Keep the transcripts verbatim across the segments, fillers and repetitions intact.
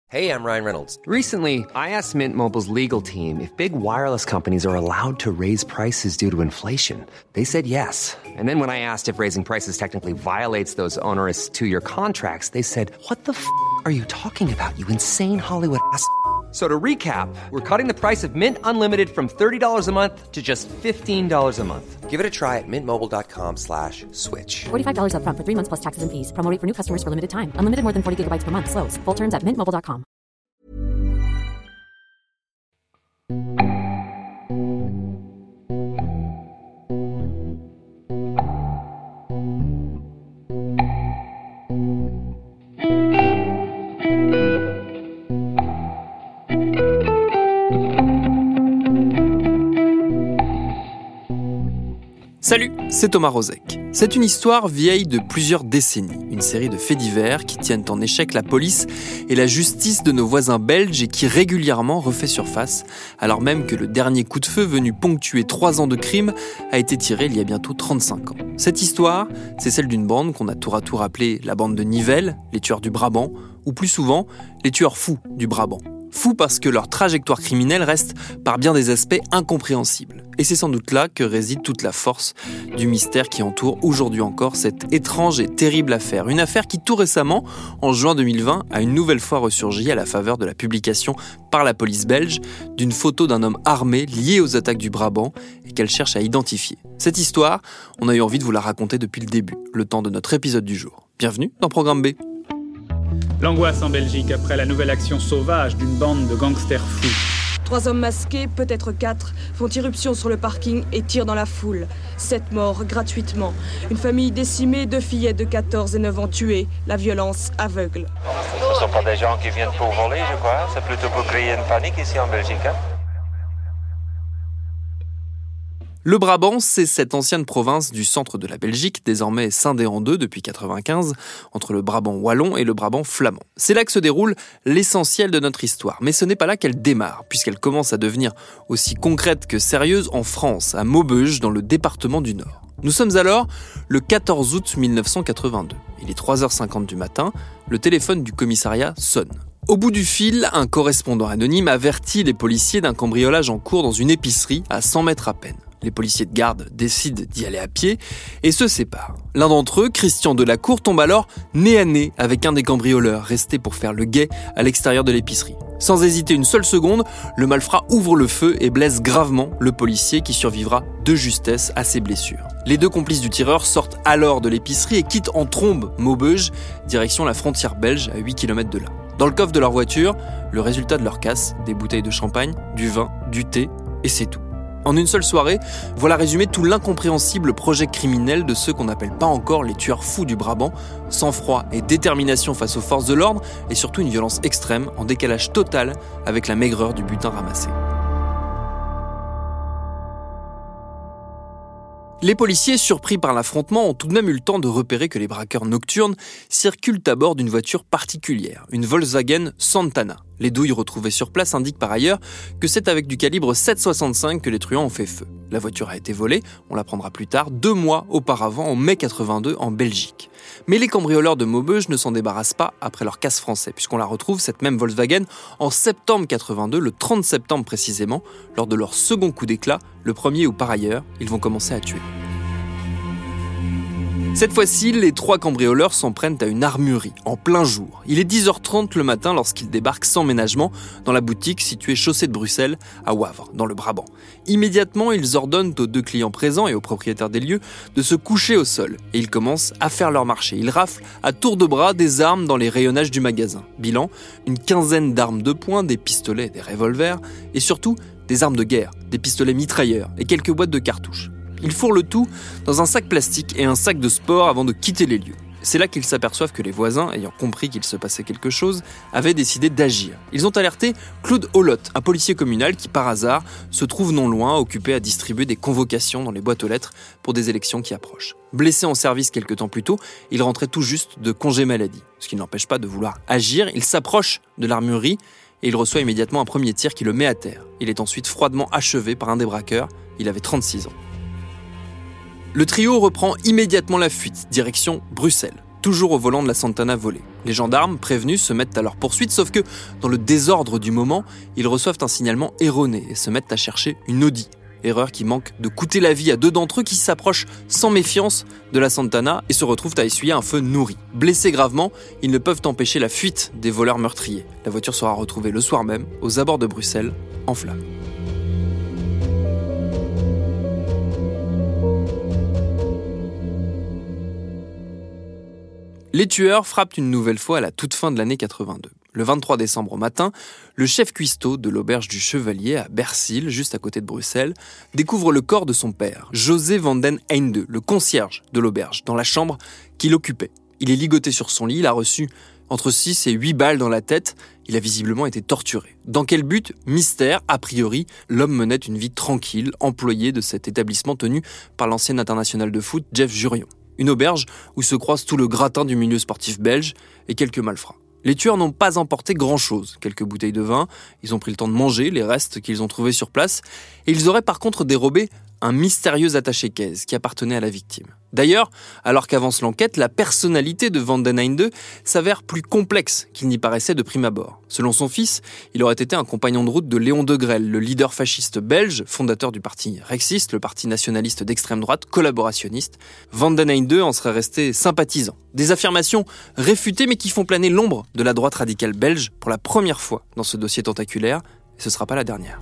Hey, I'm Ryan Reynolds. Recently, I asked Mint Mobile's legal team if big wireless companies are allowed to raise prices due to inflation. They said yes. And then when I asked if raising prices technically violates those onerous two-year contracts, they said, what the f*** are you talking about, you insane Hollywood ass f- So to recap, we're cutting the price of Mint Unlimited from thirty dollars a month to just fifteen dollars a month. Give it a try at mintmobile.com slash switch. forty-five dollars up front for three months plus taxes and fees. Promo rate for new customers for limited time. Unlimited more than forty gigabytes per month. Slows full terms at mint mobile dot com. Salut, c'est Thomas Rozek. C'est une histoire vieille de plusieurs décennies, une série de faits divers qui tiennent en échec la police et la justice de nos voisins belges et qui régulièrement refait surface, alors même que le dernier coup de feu venu ponctuer trois ans de crime a été tiré il y a bientôt trente-cinq ans. Cette histoire, c'est celle d'une bande qu'on a tour à tour appelée la bande de Nivelles, les tueurs du Brabant, ou plus souvent, les tueurs fous du Brabant. Fous parce que leur trajectoire criminelle reste par bien des aspects incompréhensibles. Et c'est sans doute là que réside toute la force du mystère qui entoure aujourd'hui encore cette étrange et terrible affaire. Une affaire qui tout récemment, en juin deux mille vingt, a une nouvelle fois ressurgi à la faveur de la publication par la police belge d'une photo d'un homme armé lié aux attaques du Brabant et qu'elle cherche à identifier. Cette histoire, on a eu envie de vous la raconter depuis le début, le temps de notre épisode du jour. Bienvenue dans Programme B. L'angoisse en Belgique après la nouvelle action sauvage d'une bande de gangsters fous. Trois hommes masqués, peut-être quatre, font irruption sur le parking et tirent dans la foule. Sept morts gratuitement. Une famille décimée, deux fillettes de quatorze et neuf ans tuées. La violence aveugle. Ce ne sont pas des gens qui viennent pour voler, je crois. C'est plutôt pour créer une panique ici en Belgique. Hein. Le Brabant, c'est cette ancienne province du centre de la Belgique, désormais scindée en deux depuis quatre-vingt-quinze, entre le Brabant wallon et le Brabant flamand. C'est là que se déroule l'essentiel de notre histoire. Mais ce n'est pas là qu'elle démarre, puisqu'elle commence à devenir aussi concrète que sérieuse en France, à Maubeuge, dans le département du Nord. Nous sommes alors le quatorze août mille neuf cent quatre-vingt-deux. Il est trois heures cinquante du matin, le téléphone du commissariat sonne. Au bout du fil, un correspondant anonyme avertit les policiers d'un cambriolage en cours dans une épicerie à cent mètres à peine. Les policiers de garde décident d'y aller à pied et se séparent. L'un d'entre eux, Christian Delacour, tombe alors nez à nez avec un des cambrioleurs restés pour faire le guet à l'extérieur de l'épicerie. Sans hésiter une seule seconde, le malfrat ouvre le feu et blesse gravement le policier qui survivra de justesse à ses blessures. Les deux complices du tireur sortent alors de l'épicerie et quittent en trombe Maubeuge, direction la frontière belge à huit kilomètres de là. Dans le coffre de leur voiture, le résultat de leur casse, des bouteilles de champagne, du vin, du thé, et c'est tout. En une seule soirée, voilà résumé tout l'incompréhensible projet criminel de ceux qu'on n'appelle pas encore les tueurs fous du Brabant, sang-froid et détermination face aux forces de l'ordre, et surtout une violence extrême en décalage total avec la maigreur du butin ramassé. Les policiers, surpris par l'affrontement, ont tout de même eu le temps de repérer que les braqueurs nocturnes circulent à bord d'une voiture particulière, une Volkswagen Santana. Les douilles retrouvées sur place indiquent par ailleurs que c'est avec du calibre sept soixante-cinq que les truands ont fait feu. La voiture a été volée, on l'apprendra plus tard, deux mois auparavant, en mai quatre-vingt-deux, en Belgique. Mais les cambrioleurs de Maubeuge ne s'en débarrassent pas après leur casse français, puisqu'on la retrouve, cette même Volkswagen, en septembre quatre-vingt-deux, le trente septembre précisément, lors de leur second coup d'éclat, le premier où par ailleurs, ils vont commencer à tuer. Cette fois-ci, les trois cambrioleurs s'en prennent à une armurerie, en plein jour. Il est dix heures trente le matin lorsqu'ils débarquent sans ménagement dans la boutique située chaussée de Bruxelles, à Wavre, dans le Brabant. Immédiatement, ils ordonnent aux deux clients présents et aux propriétaires des lieux de se coucher au sol. Et ils commencent à faire leur marché. Ils raflent à tour de bras des armes dans les rayonnages du magasin. Bilan, une quinzaine d'armes de poing, des pistolets, des revolvers, et surtout des armes de guerre, des pistolets mitrailleurs et quelques boîtes de cartouches. Ils fourrent le tout dans un sac plastique et un sac de sport avant de quitter les lieux. C'est là qu'ils s'aperçoivent que les voisins, ayant compris qu'il se passait quelque chose, avaient décidé d'agir. Ils ont alerté Claude Holotte, un policier communal qui, par hasard, se trouve non loin, occupé à distribuer des convocations dans les boîtes aux lettres pour des élections qui approchent. Blessé en service quelque temps plus tôt, il rentrait tout juste de congé maladie. Ce qui ne l'empêche pas de vouloir agir. Il s'approche de l'armurerie et il reçoit immédiatement un premier tir qui le met à terre. Il est ensuite froidement achevé par un des braqueurs. Il avait trente-six ans. Le trio reprend immédiatement la fuite, direction Bruxelles. toujours au volant de la Santana volée. Les gendarmes, prévenus, se mettent à leur poursuite, sauf que, dans le désordre du moment, ils reçoivent un signalement erroné et se mettent à chercher une Audi. Erreur qui manque de coûter la vie à deux d'entre eux qui s'approchent sans méfiance de la Santana et se retrouvent à essuyer un feu nourri. Blessés gravement, ils ne peuvent empêcher la fuite des voleurs meurtriers. La voiture sera retrouvée le soir même, aux abords de Bruxelles, en flammes. Les tueurs frappent une nouvelle fois à la toute fin de l'année quatre-vingt-deux. Le vingt-trois décembre au matin, le chef cuistot de l'auberge du Chevalier à Bercil, juste à côté de Bruxelles, découvre le corps de son père, José van den Einde, le concierge de l'auberge, dans la chambre qu'il occupait. Il est ligoté sur son lit, il a reçu entre six et huit balles dans la tête, il a visiblement été torturé. Dans quel but ? Mystère, a priori, l'homme menait une vie tranquille, employé de cet établissement tenu par l'ancien international de foot Jeff Jurion. Une auberge où se croise tout le gratin du milieu sportif belge et quelques malfrats. Les tueurs n'ont pas emporté grand-chose, quelques bouteilles de vin, ils ont pris le temps de manger les restes qu'ils ont trouvés sur place, et ils auraient par contre dérobé un mystérieux attaché-caisse qui appartenait à la victime. D'ailleurs, alors qu'avance l'enquête, la personnalité de Van den Einde s'avère plus complexe qu'il n'y paraissait de prime abord. Selon son fils, il aurait été un compagnon de route de Léon Degrelle, le leader fasciste belge, fondateur du parti Rexiste, le parti nationaliste d'extrême droite, collaborationniste. Van den Einde en serait resté sympathisant. Des affirmations réfutées mais qui font planer l'ombre de la droite radicale belge pour la première fois dans ce dossier tentaculaire, et ce ne sera pas la dernière.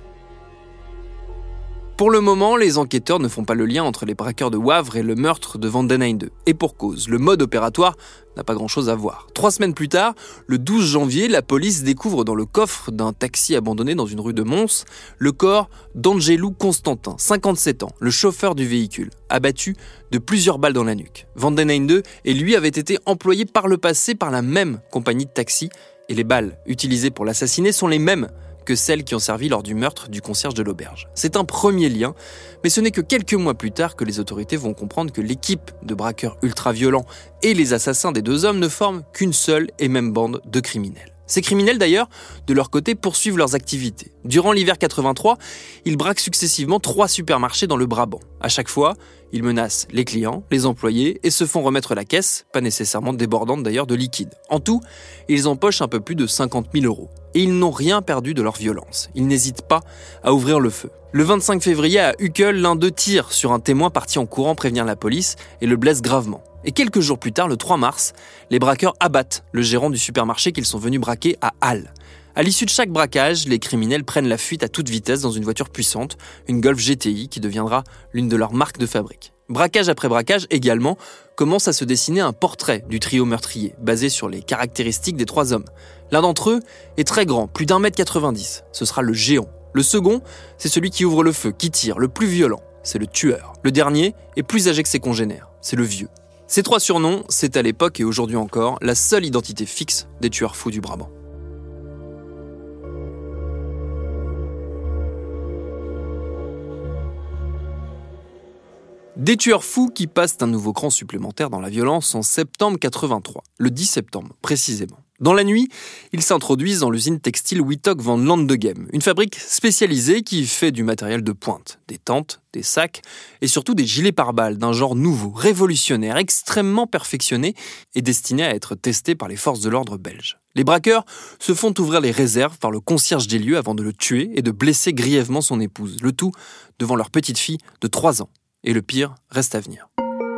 Pour le moment, les enquêteurs ne font pas le lien entre les braqueurs de Wavre et le meurtre de Van den Einde. Et pour cause, le mode opératoire n'a pas grand-chose à voir. Trois semaines plus tard, le douze janvier, la police découvre dans le coffre d'un taxi abandonné dans une rue de Mons le corps d'Angelou Constantin, cinquante-sept ans, le chauffeur du véhicule, abattu de plusieurs balles dans la nuque. Van den Einde et lui avaient été employés par le passé par la même compagnie de taxi et les balles utilisées pour l'assassiner sont les mêmes que celles qui ont servi lors du meurtre du concierge de l'auberge. C'est un premier lien, mais ce n'est que quelques mois plus tard que les autorités vont comprendre que l'équipe de braqueurs ultra-violents et les assassins des deux hommes ne forment qu'une seule et même bande de criminels. Ces criminels, d'ailleurs, de leur côté, poursuivent leurs activités. Durant l'hiver quatre-vingt-trois, ils braquent successivement trois supermarchés dans le Brabant. À chaque fois, ils menacent les clients, les employés et se font remettre la caisse, pas nécessairement débordante d'ailleurs, de liquide. En tout, ils empochent un peu plus de cinquante mille euros. Et ils n'ont rien perdu de leur violence. Ils n'hésitent pas à ouvrir le feu. Le vingt-cinq février, à Uccle, l'un d'eux tire sur un témoin parti en courant prévenir la police et le blesse gravement. Et quelques jours plus tard, le trois mars, les braqueurs abattent le gérant du supermarché qu'ils sont venus braquer à Halle. À l'issue de chaque braquage, les criminels prennent la fuite à toute vitesse dans une voiture puissante, une Golf G T I qui deviendra l'une de leurs marques de fabrique. Braquage après braquage également, commence à se dessiner un portrait du trio meurtrier, basé sur les caractéristiques des trois hommes. L'un d'entre eux est très grand, plus d'un mètre quatre-vingt-dix. Ce sera le géant. Le second, c'est celui qui ouvre le feu, qui tire, le plus violent. C'est le tueur. Le dernier est plus âgé que ses congénères. C'est le vieux. Ces trois surnoms, c'est à l'époque et aujourd'hui encore la seule identité fixe des tueurs fous du Brabant. Des tueurs fous qui passent un nouveau cran supplémentaire dans la violence en septembre quatre-vingt-trois, le dix septembre précisément. Dans la nuit, ils s'introduisent dans l'usine textile Wittok van Landegem, une fabrique spécialisée qui fait du matériel de pointe, des tentes, des sacs et surtout des gilets pare-balles d'un genre nouveau, révolutionnaire, extrêmement perfectionné et destiné à être testé par les forces de l'ordre belges. Les braqueurs se font ouvrir les réserves par le concierge des lieux avant de le tuer et de blesser grièvement son épouse, le tout devant leur petite fille de trois ans. Et le pire reste à venir.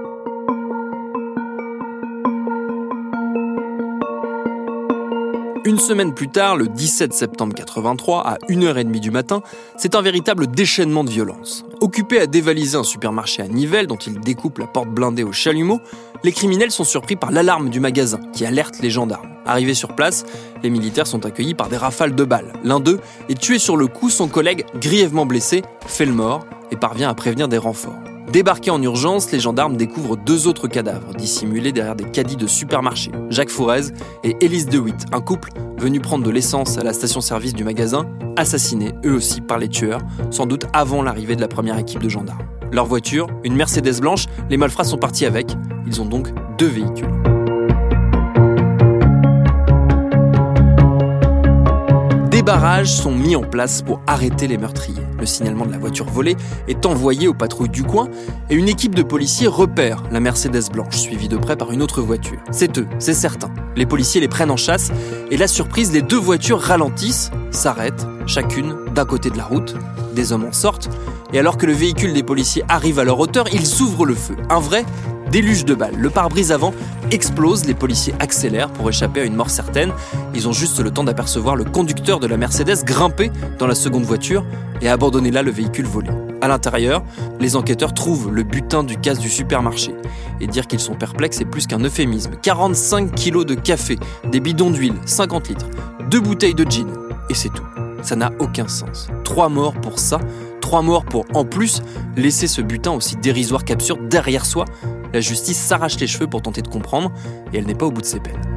Une semaine plus tard, le dix-sept septembre quatre-vingt-trois, à une heure trente du matin, c'est un véritable déchaînement de violence. Occupés à dévaliser un supermarché à Nivelles, dont ils découpent la porte blindée au chalumeau, les criminels sont surpris par l'alarme du magasin, qui alerte les gendarmes. Arrivés sur place, les militaires sont accueillis par des rafales de balles. L'un d'eux est tué sur le coup, son collègue, grièvement blessé, fait le mort et parvient à prévenir des renforts. Débarqués en urgence, les gendarmes découvrent deux autres cadavres, dissimulés derrière des caddies de supermarché. Jacques Fourez et Élise De Witt, un couple venu prendre de l'essence à la station-service du magasin, assassinés eux aussi par les tueurs, sans doute avant l'arrivée de la première équipe de gendarmes. Leur voiture, une Mercedes blanche, les malfrats sont partis avec. Ils ont donc deux véhicules. Des barrages sont mis en place pour arrêter les meurtriers. Le signalement de la voiture volée est envoyé aux patrouilles du coin et une équipe de policiers repère la Mercedes blanche, suivie de près par une autre voiture. C'est eux, c'est certain. Les policiers les prennent en chasse et la surprise, les deux voitures ralentissent, s'arrêtent, chacune d'un côté de la route. Des hommes en sortent et alors que le véhicule des policiers arrive à leur hauteur, ils ouvrent le feu. Un vrai déluge de balles. Le pare-brise avant explose, les policiers accélèrent pour échapper à une mort certaine. Ils ont juste le temps d'apercevoir le conducteur de la Mercedes grimper dans la seconde voiture et abandonner là le véhicule volé. À l'intérieur, les enquêteurs trouvent le butin du casse du supermarché. Et dire qu'ils sont perplexes est plus qu'un euphémisme. quarante-cinq kilos de café, des bidons d'huile, cinquante litres, deux bouteilles de gin. Et c'est tout. Ça n'a aucun sens. Trois morts pour ça, trois morts pour, en plus, laisser ce butin aussi dérisoire qu'absurde derrière soi. La justice s'arrache les cheveux pour tenter de comprendre, et elle n'est pas au bout de ses peines.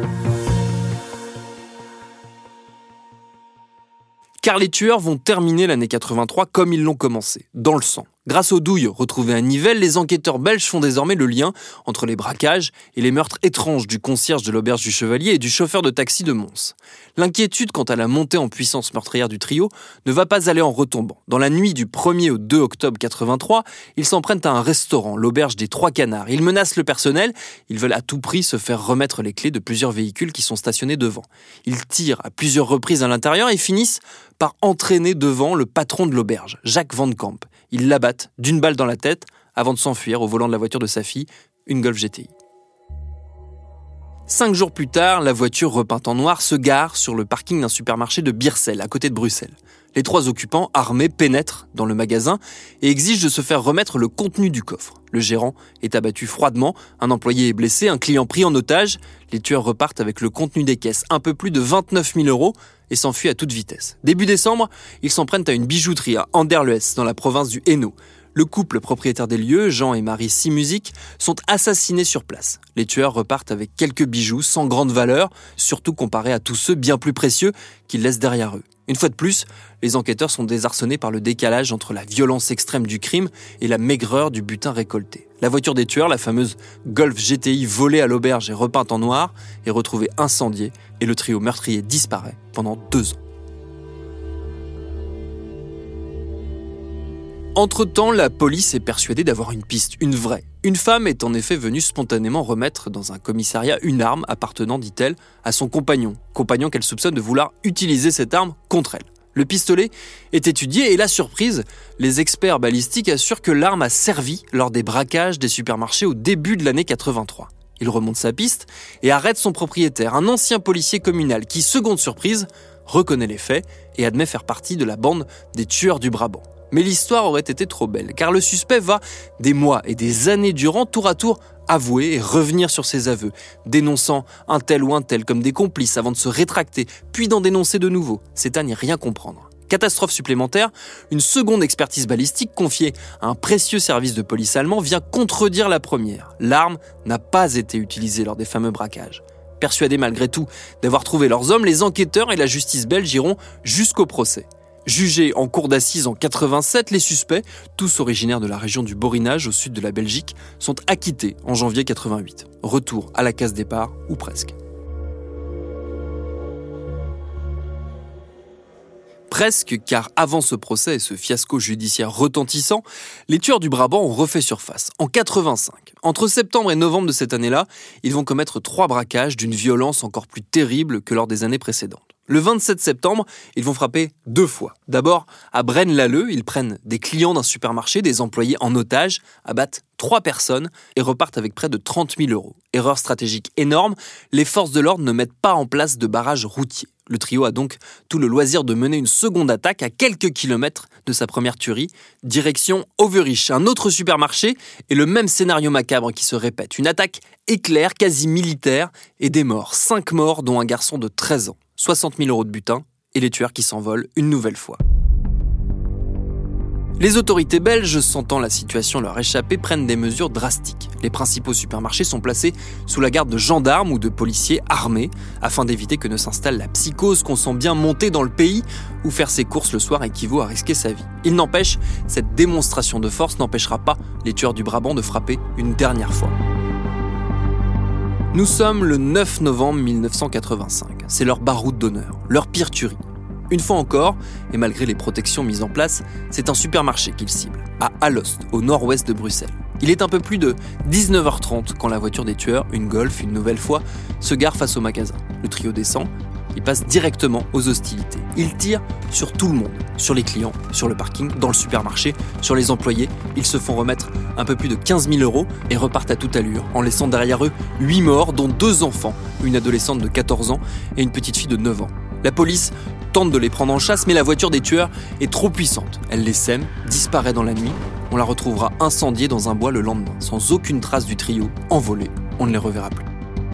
Car les tueurs vont terminer l'année quatre-vingt-trois comme ils l'ont commencé, dans le sang. Grâce aux douilles retrouvées à Nivelles, les enquêteurs belges font désormais le lien entre les braquages et les meurtres étranges du concierge de l'auberge du Chevalier et du chauffeur de taxi de Mons. L'inquiétude quant à la montée en puissance meurtrière du trio ne va pas aller en retombant. Dans la nuit du premier au deux octobre quatre-vingt-trois, ils s'en prennent à un restaurant, l'auberge des Trois Canards. Ils menacent le personnel, ils veulent à tout prix se faire remettre les clés de plusieurs véhicules qui sont stationnés devant. Ils tirent à plusieurs reprises à l'intérieur et finissent par entraîner devant le patron de l'auberge, Jacques Van Camp. Ils l'abattent d'une balle dans la tête avant de s'enfuir au volant de la voiture de sa fille, une Golf G T I. Cinq jours plus tard, la voiture repeinte en noir se gare sur le parking d'un supermarché de Biercel, à côté de Bruxelles. Les trois occupants, armés, pénètrent dans le magasin et exigent de se faire remettre le contenu du coffre. Le gérant est abattu froidement, un employé est blessé, un client pris en otage. Les tueurs repartent avec le contenu des caisses, un peu plus de vingt-neuf mille euros, et s'enfuient à toute vitesse. Début décembre, ils s'en prennent à une bijouterie à Anderlecht, dans la province du Hainaut. Le couple propriétaire des lieux, Jean et Marie Simusic, sont assassinés sur place. Les tueurs repartent avec quelques bijoux sans grande valeur, surtout comparés à tous ceux bien plus précieux qu'ils laissent derrière eux. Une fois de plus, les enquêteurs sont désarçonnés par le décalage entre la violence extrême du crime et la maigreur du butin récolté. La voiture des tueurs, la fameuse Golf G T I volée à l'auberge et repeinte en noir, est retrouvée incendiée et le trio meurtrier disparaît pendant deux ans. Entre-temps, la police est persuadée d'avoir une piste, une vraie. Une femme est en effet venue spontanément remettre dans un commissariat une arme appartenant, dit-elle, à son compagnon. Compagnon qu'elle soupçonne de vouloir utiliser cette arme contre elle. Le pistolet est étudié et la surprise, les experts balistiques assurent que l'arme a servi lors des braquages des supermarchés au début de l'année quatre-vingt-trois. Il remonte sa piste et arrête son propriétaire, un ancien policier communal qui, seconde surprise, reconnaît les faits et admet faire partie de la bande des tueurs du Brabant. Mais l'histoire aurait été trop belle, car le suspect va, des mois et des années durant, tour à tour, avouer et revenir sur ses aveux, dénonçant un tel ou un tel comme des complices avant de se rétracter, puis d'en dénoncer de nouveau. C'est à n'y rien comprendre. Catastrophe supplémentaire, une seconde expertise balistique confiée à un précieux service de police allemand vient contredire la première. L'arme n'a pas été utilisée lors des fameux braquages. Persuadés malgré tout d'avoir trouvé leurs hommes, les enquêteurs et la justice belge iront jusqu'au procès. Jugés en cour d'assises en quatre-vingt-sept, les suspects, tous originaires de la région du Borinage au sud de la Belgique, sont acquittés en janvier quatre-vingt-huit. Retour à la case départ, ou presque. Presque, car avant ce procès et ce fiasco judiciaire retentissant, les tueurs du Brabant ont refait surface. En quatre-vingt-cinq, entre septembre et novembre de cette année-là, ils vont commettre trois braquages d'une violence encore plus terrible que lors des années précédentes. Le vingt-sept septembre, ils vont frapper deux fois. D'abord, à Braine-l'Alleud, ils prennent des clients d'un supermarché, des employés en otage, abattent trois personnes et repartent avec près de trente mille euros. Erreur stratégique énorme, les forces de l'ordre ne mettent pas en place de barrage routier. Le trio a donc tout le loisir de mener une seconde attaque à quelques kilomètres de sa première tuerie, direction Overich, un autre supermarché, et le même scénario macabre qui se répète. Une attaque éclair, quasi militaire, et des morts. Cinq morts, dont un garçon de treize ans. soixante mille euros de butin, et les tueurs qui s'envolent une nouvelle fois. Les autorités belges, sentant la situation leur échapper, prennent des mesures drastiques. Les principaux supermarchés sont placés sous la garde de gendarmes ou de policiers armés, afin d'éviter que ne s'installe la psychose qu'on sent bien monter dans le pays, où faire ses courses le soir équivaut à risquer sa vie. Il n'empêche, cette démonstration de force n'empêchera pas les tueurs du Brabant de frapper une dernière fois. Nous sommes le neuf novembre mille neuf cent quatre-vingt-cinq. C'est leur baroud d'honneur, leur pire tuerie. Une fois encore, et malgré les protections mises en place, c'est un supermarché qu'il cible, à Alost, au nord-ouest de Bruxelles. Il est un peu plus de dix-neuf heures trente quand la voiture des tueurs, une Golf une nouvelle fois, se gare face au magasin. Le trio descend, il passe directement aux hostilités. Il tire sur tout le monde, sur les clients, sur le parking, dans le supermarché, sur les employés. Ils se font remettre un peu plus de quinze mille euros et repartent à toute allure, en laissant derrière eux huit morts, dont deux enfants, une adolescente de quatorze ans et une petite fille de neuf ans. La police tente de les prendre en chasse, mais la voiture des tueurs est trop puissante. Elle les sème, disparaît dans la nuit. On la retrouvera incendiée dans un bois le lendemain, sans aucune trace du trio, envolé. On ne les reverra plus.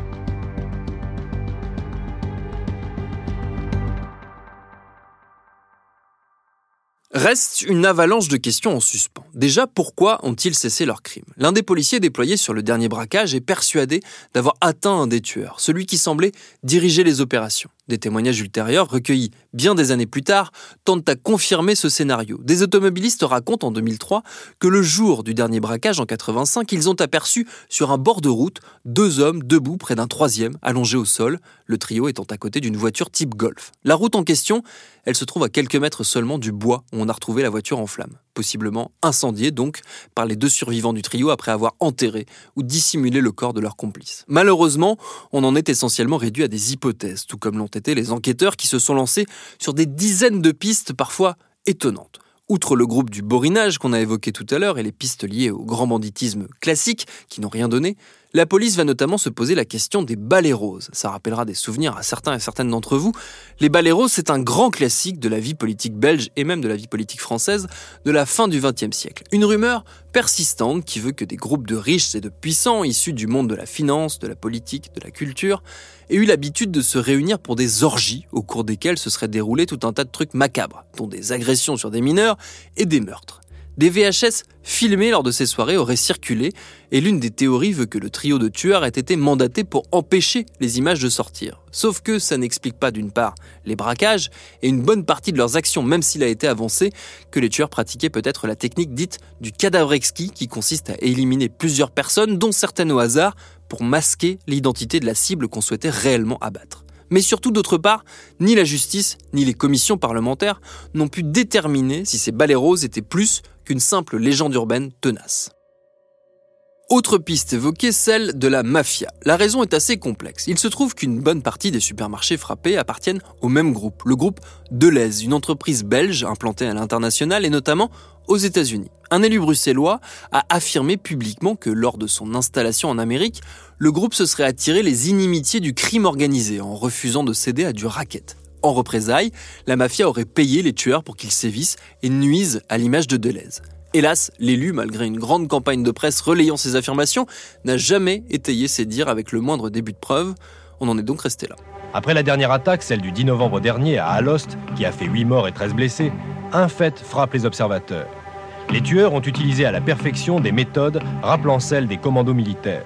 Reste une avalanche de questions en suspens. Déjà, pourquoi ont-ils cessé leur crime ? L'un des policiers déployés sur le dernier braquage est persuadé d'avoir atteint un des tueurs, celui qui semblait diriger les opérations. Des témoignages ultérieurs, recueillis bien des années plus tard, tentent à confirmer ce scénario. Des automobilistes racontent en deux mille trois que le jour du dernier braquage en quatre-vingt-cinq, ils ont aperçu sur un bord de route deux hommes debout près d'un troisième, allongé au sol, le trio étant à côté d'une voiture type Golf. La route en question, elle se trouve à quelques mètres seulement du bois où on a retrouvé la voiture en flammes, possiblement incendiée donc par les deux survivants du trio après avoir enterré ou dissimulé le corps de leur complice. Malheureusement, on en est essentiellement réduit à des hypothèses, tout comme l'ont été les enquêteurs qui se sont lancés sur des dizaines de pistes parfois étonnantes. Outre le groupe du borinage qu'on a évoqué tout à l'heure et les pistes liées au grand banditisme classique qui n'ont rien donné, la police va notamment se poser la question des balais roses. Ça rappellera des souvenirs à certains et certaines d'entre vous. Les balais roses, c'est un grand classique de la vie politique belge et même de la vie politique française de la fin du vingtième siècle. Une rumeur persistante qui veut que des groupes de riches et de puissants issus du monde de la finance, de la politique, de la culture aient eu l'habitude de se réunir pour des orgies au cours desquelles se seraient déroulés tout un tas de trucs macabres, dont des agressions sur des mineurs et des meurtres. Des V H S filmés lors de ces soirées auraient circulé et l'une des théories veut que le trio de tueurs ait été mandaté pour empêcher les images de sortir. Sauf que ça n'explique pas d'une part les braquages et une bonne partie de leurs actions, même s'il a été avancé que les tueurs pratiquaient peut-être la technique dite du cadavre exquis qui consiste à éliminer plusieurs personnes, dont certaines au hasard, pour masquer l'identité de la cible qu'on souhaitait réellement abattre. Mais surtout, d'autre part, ni la justice, ni les commissions parlementaires n'ont pu déterminer si ces balais roses étaient plus qu'une simple légende urbaine tenace. Autre piste évoquée, celle de la mafia. La raison est assez complexe. Il se trouve qu'une bonne partie des supermarchés frappés appartiennent au même groupe, le groupe Delhaize, une entreprise belge implantée à l'international et notamment aux États-Unis. Un élu bruxellois a affirmé publiquement que lors de son installation en Amérique, le groupe se serait attiré les inimitiés du crime organisé en refusant de céder à du racket. En représailles, la mafia aurait payé les tueurs pour qu'ils sévissent et nuisent à l'image de Delhaize. Hélas, l'élu, malgré une grande campagne de presse relayant ses affirmations, n'a jamais étayé ses dires avec le moindre début de preuve. On en est donc resté là. Après la dernière attaque, celle du dix novembre dernier à Alost, qui a fait huit morts et treize blessés, un fait frappe les observateurs. Les tueurs ont utilisé à la perfection des méthodes rappelant celles des commandos militaires.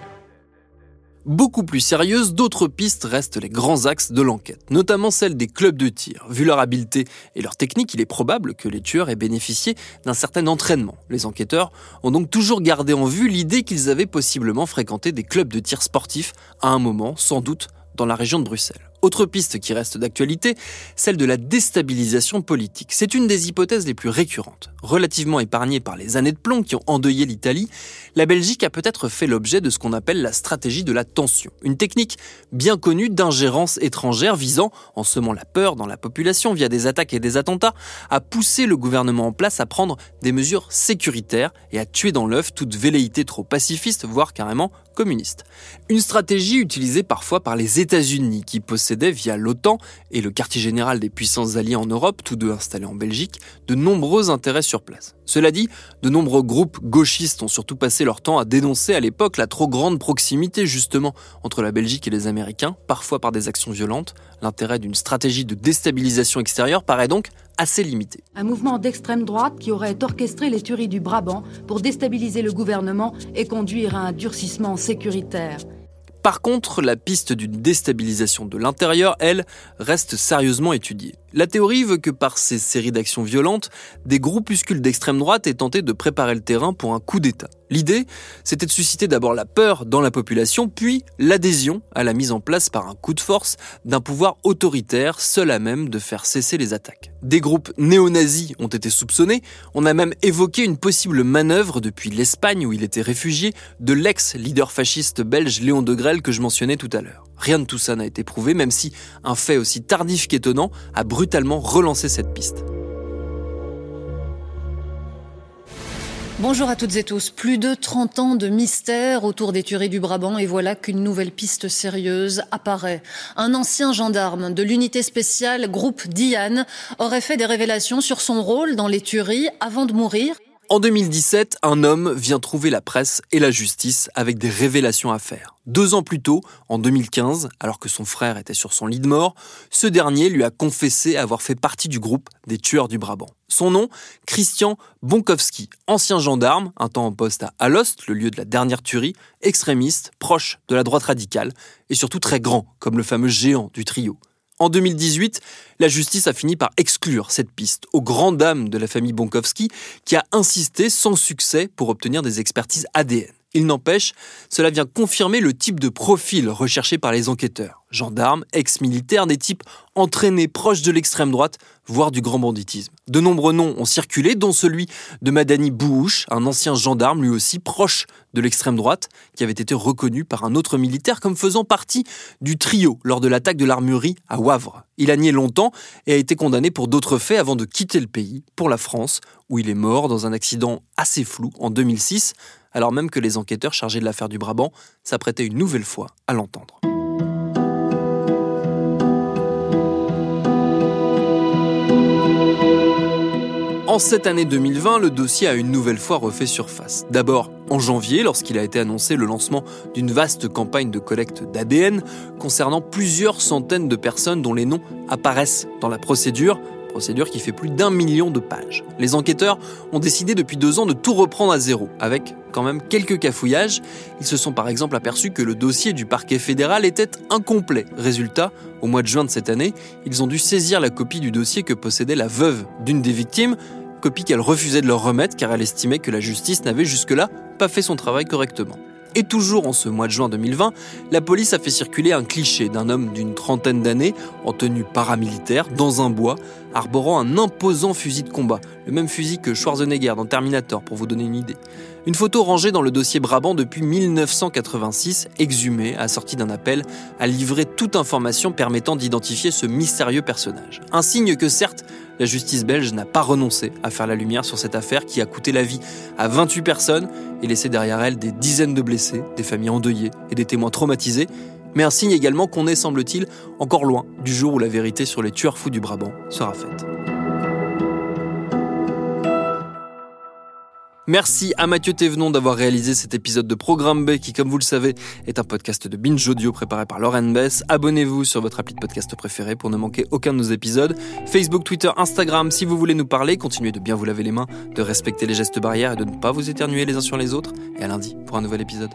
Beaucoup plus sérieuses, d'autres pistes restent les grands axes de l'enquête, notamment celle des clubs de tir. Vu leur habileté et leur technique, il est probable que les tueurs aient bénéficié d'un certain entraînement. Les enquêteurs ont donc toujours gardé en vue l'idée qu'ils avaient possiblement fréquenté des clubs de tir sportifs à un moment, sans doute, dans la région de Bruxelles. Autre piste qui reste d'actualité, celle de la déstabilisation politique. C'est une des hypothèses les plus récurrentes. Relativement épargnée par les années de plomb qui ont endeuillé l'Italie, la Belgique a peut-être fait l'objet de ce qu'on appelle la stratégie de la tension. Une technique bien connue d'ingérence étrangère visant, en semant la peur dans la population via des attaques et des attentats, à pousser le gouvernement en place à prendre des mesures sécuritaires et à tuer dans l'œuf toute velléité trop pacifiste, voire carrément communiste. Une stratégie utilisée parfois par les États-Unis qui possédaient via l'OTAN et le quartier général des puissances alliées en Europe, tous deux installés en Belgique, de nombreux intérêts sur place. Cela dit, de nombreux groupes gauchistes ont surtout passé leur temps à dénoncer à l'époque la trop grande proximité justement entre la Belgique et les Américains, parfois par des actions violentes. L'intérêt d'une stratégie de déstabilisation extérieure paraît donc assez limité. Un mouvement d'extrême droite qui aurait orchestré les tueries du Brabant pour déstabiliser le gouvernement et conduire à un durcissement sécuritaire. Par contre, la piste d'une déstabilisation de l'intérieur, elle, reste sérieusement étudiée. La théorie veut que par ces séries d'actions violentes, des groupuscules d'extrême droite aient tenté de préparer le terrain pour un coup d'État. L'idée, c'était de susciter d'abord la peur dans la population, puis l'adhésion à la mise en place par un coup de force d'un pouvoir autoritaire seul à même de faire cesser les attaques. Des groupes néo-nazis ont été soupçonnés, on a même évoqué une possible manœuvre depuis l'Espagne où il était réfugié de l'ex-leader fasciste belge Léon Degrelle que je mentionnais tout à l'heure. Rien de tout ça n'a été prouvé, même si un fait aussi tardif qu'étonnant a brutalement relancé cette piste. Bonjour à toutes et tous. Plus de trente ans de mystère autour des tueries du Brabant et voilà qu'une nouvelle piste sérieuse apparaît. Un ancien gendarme de l'unité spéciale groupe Diane aurait fait des révélations sur son rôle dans les tueries avant de mourir. En deux mille dix-sept, un homme vient trouver la presse et la justice avec des révélations à faire. Deux ans plus tôt, en deux mille quinze, alors que son frère était sur son lit de mort, ce dernier lui a confessé avoir fait partie du groupe des tueurs du Brabant. Son nom, Christian Bonkowski, ancien gendarme, un temps en poste à Alost, le lieu de la dernière tuerie, extrémiste, proche de la droite radicale, et surtout très grand, comme le fameux géant du trio. En deux mille dix-huit, la justice a fini par exclure cette piste, aux grandes dames de la famille Bonkowski, qui a insisté sans succès pour obtenir des expertises A D N. Il n'empêche, cela vient confirmer le type de profil recherché par les enquêteurs. Gendarmes, ex-militaires, des types entraînés proches de l'extrême droite, voire du grand banditisme. De nombreux noms ont circulé, dont celui de Madani Bouhouch, un ancien gendarme lui aussi proche de l'extrême droite, qui avait été reconnu par un autre militaire comme faisant partie du trio lors de l'attaque de l'armurerie à Wavre. Il a nié longtemps et a été condamné pour d'autres faits avant de quitter le pays pour la France, où il est mort dans un accident assez flou en deux mille six, alors même que les enquêteurs chargés de l'affaire du Brabant s'apprêtaient une nouvelle fois à l'entendre. En cette année deux mille vingt, le dossier a une nouvelle fois refait surface. D'abord en janvier, lorsqu'il a été annoncé le lancement d'une vaste campagne de collecte d'A D N concernant plusieurs centaines de personnes dont les noms apparaissent dans la procédure, procédure qui fait plus d'un million de pages. Les enquêteurs ont décidé depuis deux ans de tout reprendre à zéro, avec quand même quelques cafouillages. Ils se sont par exemple aperçus que le dossier du parquet fédéral était incomplet. Résultat, au mois de juin de cette année, ils ont dû saisir la copie du dossier que possédait la veuve d'une des victimes, copie qu'elle refusait de leur remettre car elle estimait que la justice n'avait jusque-là pas fait son travail correctement. Et toujours en ce mois de juin deux mille vingt, la police a fait circuler un cliché d'un homme d'une trentaine d'années, en tenue paramilitaire, dans un bois, arborant un imposant fusil de combat, le même fusil que Schwarzenegger dans Terminator, pour vous donner une idée. Une photo rangée dans le dossier Brabant depuis mille neuf cent quatre-vingt-six, exhumée, assortie d'un appel à livrer toute information permettant d'identifier ce mystérieux personnage. Un signe que certes, la justice belge n'a pas renoncé à faire la lumière sur cette affaire qui a coûté la vie à vingt-huit personnes et laissé derrière elle des dizaines de blessés, des familles endeuillées et des témoins traumatisés, mais un signe également qu'on est, semble-t-il, encore loin du jour où la vérité sur les tueurs fous du Brabant sera faite. Merci à Mathieu Thévenon d'avoir réalisé cet épisode de Programme B qui, comme vous le savez, est un podcast de Binge Audio préparé par Lauren Bess. Abonnez-vous sur votre appli de podcast préféré pour ne manquer aucun de nos épisodes. Facebook, Twitter, Instagram, si vous voulez nous parler, continuez de bien vous laver les mains, de respecter les gestes barrières et de ne pas vous éternuer les uns sur les autres. Et à lundi pour un nouvel épisode.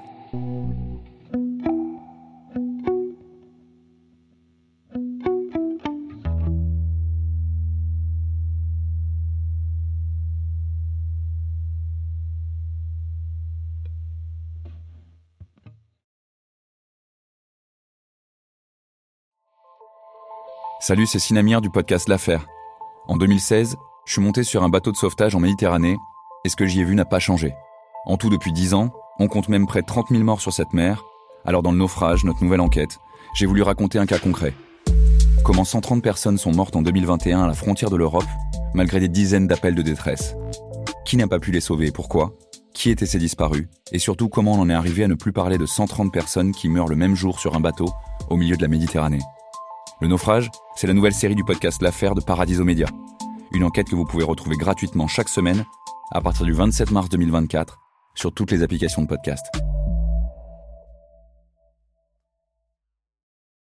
Salut, c'est Sinamir du podcast L'Affaire. En deux mille seize, je suis monté sur un bateau de sauvetage en Méditerranée et ce que j'y ai vu n'a pas changé. En tout, depuis dix ans, on compte même près de trente mille morts sur cette mer. Alors dans le naufrage, notre nouvelle enquête, j'ai voulu raconter un cas concret. Comment cent trente personnes sont mortes en deux mille vingt et un à la frontière de l'Europe, malgré des dizaines d'appels de détresse. Qui n'a pas pu les sauver et pourquoi ? Qui étaient ces disparus ? Et surtout, comment on en est arrivé à ne plus parler de cent trente personnes qui meurent le même jour sur un bateau au milieu de la Méditerranée ? Le naufrage, c'est la nouvelle série du podcast L'Affaire de Paradiso Média. Une enquête que vous pouvez retrouver gratuitement chaque semaine à partir du vingt-sept mars deux mille vingt-quatre sur toutes les applications de podcast.